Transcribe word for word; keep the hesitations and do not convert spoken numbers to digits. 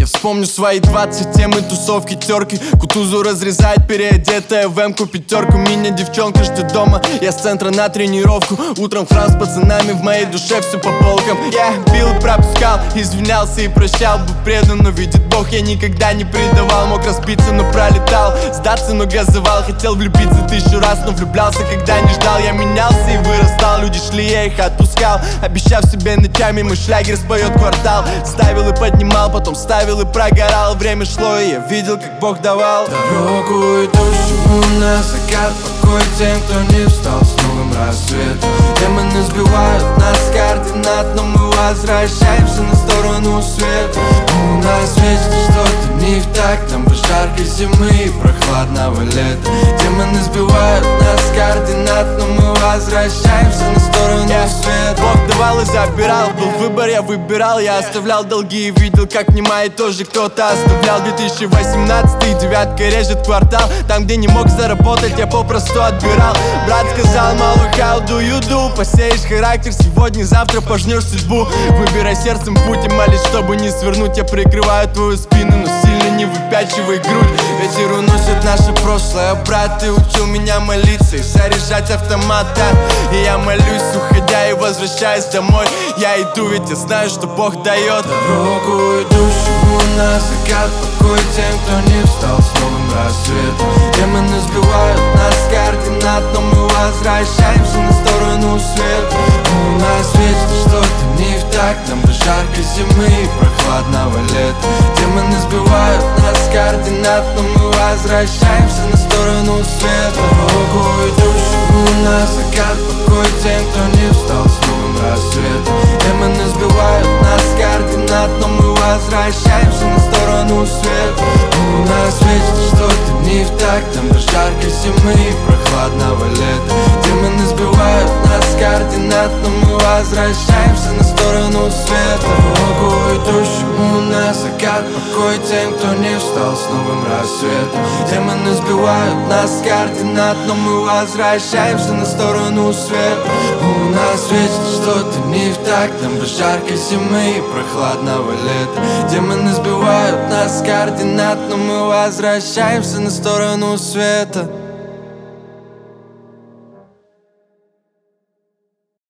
Я вспомню свои двадцать, темы, тусовки, терки. Кутузу разрезает переодетая в эмку пятерку. Меня девчонка ждет дома, я с центра на тренировку. Утром храм с пацанами, в моей душе все по полкам. Я бил и пропускал, извинялся и прощал. Был предан, но видит Бог, я никогда не предавал. Мог разбиться, но пролетал, сдаться, но газовал. Хотел влюбиться тысячу раз, но влюблялся, когда не ждал. Я менялся и вырастал, люди шли, я их отпускал, обещав себе ночами, мой шлягер споет квартал. Ставил и поднимал, потом ставил и прогорал. Время шло, и я видел, как Бог давал дорогу, идущему на закат. Покой тем, кто не встал с новым рассветом. Демоны сбивают нас с координат, но мы возвращаемся на сторону света. У нас вечно что-то не в такт, нам бы жаркой зимы и прохладного лета. Демоны сбивают нас с координат, но мы возвращаемся на сторону yeah. света. Бог давал и забирал, был выбор, я выбирал. Я оставлял долги и видел, как мне мои тоже кто-то оставлял. Две тысячи восемнадцатый, девятка режет квартал. Там, где не мог заработать, я попросту отбирал. Брат сказал, малый, how do you do? Посеешь характер сегодня, завтра пожнешь судьбу. Выбирай сердцем путь и молись, чтобы не свернуть. Я прикрываю твою спину, но сильно не выпячивай грудь. Ветер уносит наше прошлое. Брат, ты учил меня молиться и заряжать автомат, да. И я молюсь, уходя и возвращаясь домой. Я иду, ведь я знаю, что Бог дает дорогу, идущему на закат. Покой тем, кто не встал с новым рассветом. Демоны сбивают нас с координат, но мы возвращаемся на сторону света. У нас вечно что-то не в такт, нам бы жаркой зимы и прохладного лета. Демоны сбивают нас с координат, но мы возвращаемся на сторону света. Дорогу, идущему на закат. Покой тем, кто не встал с новым рассветом. Демоны сбивают нас с координат, но мы возвращаемся на сторону света. У нас вечно что-то не в такт, нам бы жаркой зимы и прохладного лета. Демоны сбивают нас с координат, но мы возвращаемся на сторону света. Дорогу, идущему на закат. Покой тем, кто не встал с новым рассветом. Демоны сбивают нас с координат, но мы возвращаемся на сторону света. У нас вечно что-то не в такт, нам бы жаркой зимы и прохладного лета. Демоны сбивают нас с координат, но мы возвращаемся на сторону света.